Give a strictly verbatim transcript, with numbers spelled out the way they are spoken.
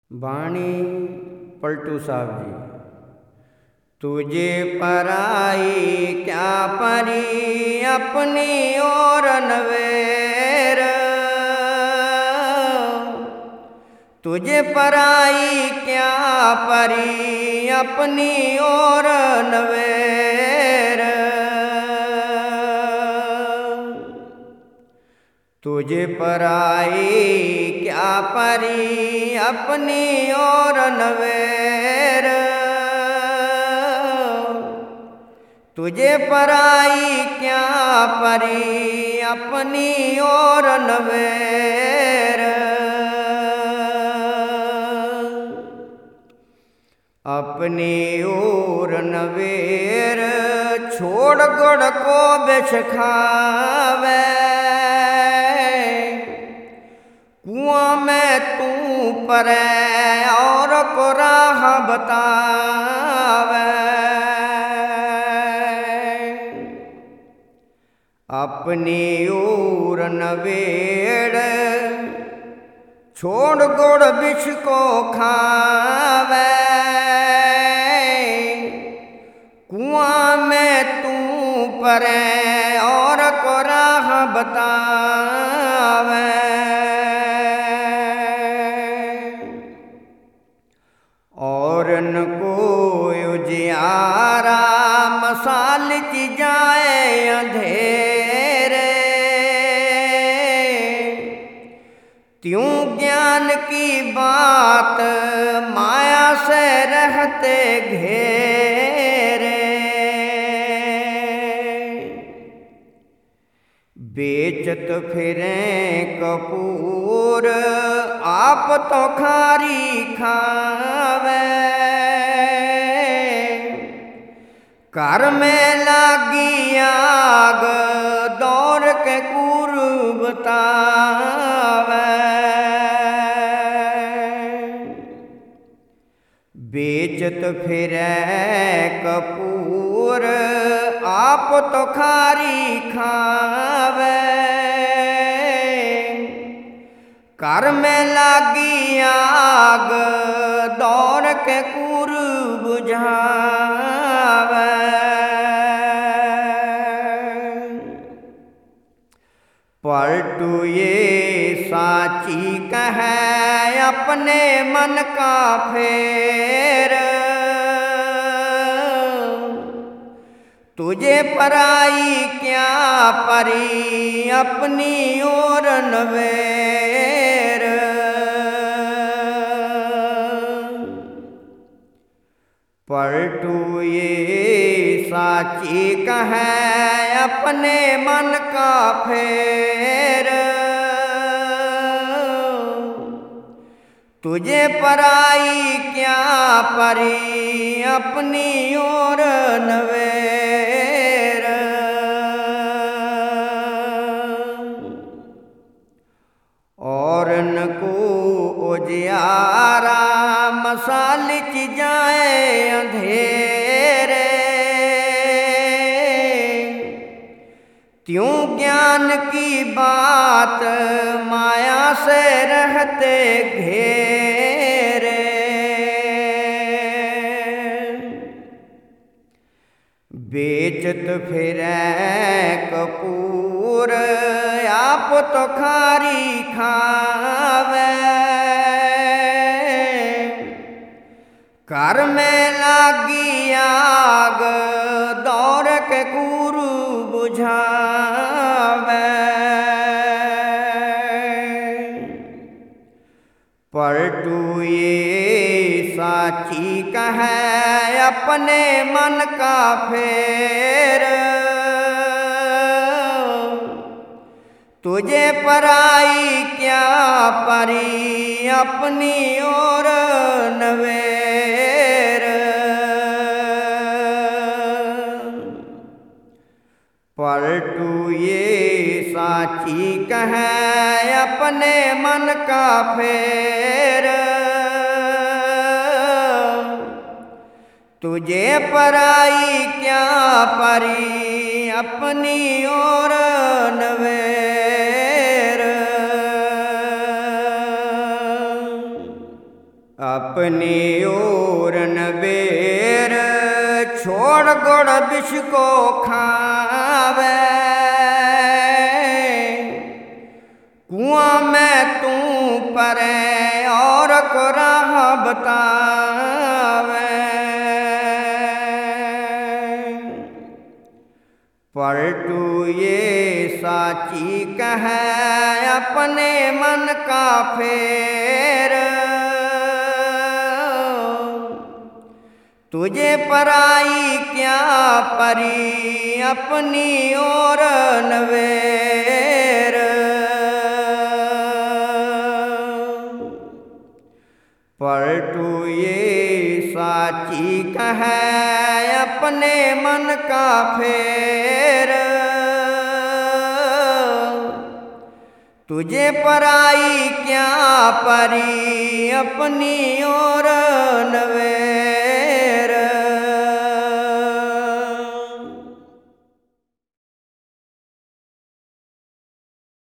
बाणी पलटू साहब जी। तुझे पराई क्या परी अपनी और नवेर, तुझे पराई क्या परी अपनी और नवेर, तुझे पराई क्या परी अपनी और नवेर, तुझे पराई क्या परी अपनी और नवेर। अपनी ओर नवेर छोड़ गुड़ को बिछ खावे, कुआं में तू परे और को राह बतावे। अपनी ओर नवेड़ छोड़ गुड़ बिछ को खावे, कुआं में तू परे और को राह बतावे। और न कोई उजियारा मसाल की जाए अंधेरे, त्यों ज्ञान की बात माया से रहते घेरे। बेचत फिरें कपूर आप तो खारी खावे, कर में लागी आग दौड़ के कुर बतावे। बेचत फिरे कपूर आप तो खारी खावे, कर में लागी आग दौड़ के कुर बुझावे। पलटू ये साची कहे अपने मन का फेर, तुझे पराई क्या परी अपनी और नवेर। पलटू ये साची कहे अपने मन का फेर, तुझे पराई क्या परी अपनी और नवेर। और न को उजियारा मसाल की जाए अंधेरे, त्यों ज्ञान की बात माया से रहते घेरे। बेचत फिरे कपूर आप तो खारी खावे, कर में लागी आग दौड़ के कुरु बुझावे। पलटू ये साची कहे अपने मन का फेर, तुझे पराई क्या परी अपनी और नवेर। पलटू ये साची कहे अपने मन का फेर, तुझे पराई क्या परी अपनी और नवेर। अपनी ओर नबेर छोड़ गुड़ विष को खावे। कुआं में तू परे और को राह बतावे। पलटू ये साची कहे अपने मन का फेर। तुझे पराई क्या परी अपनी ओर नवेर। पलटू ये साची कहे अपने मन का फेर। तुझे पराई क्या परी अपनी ओर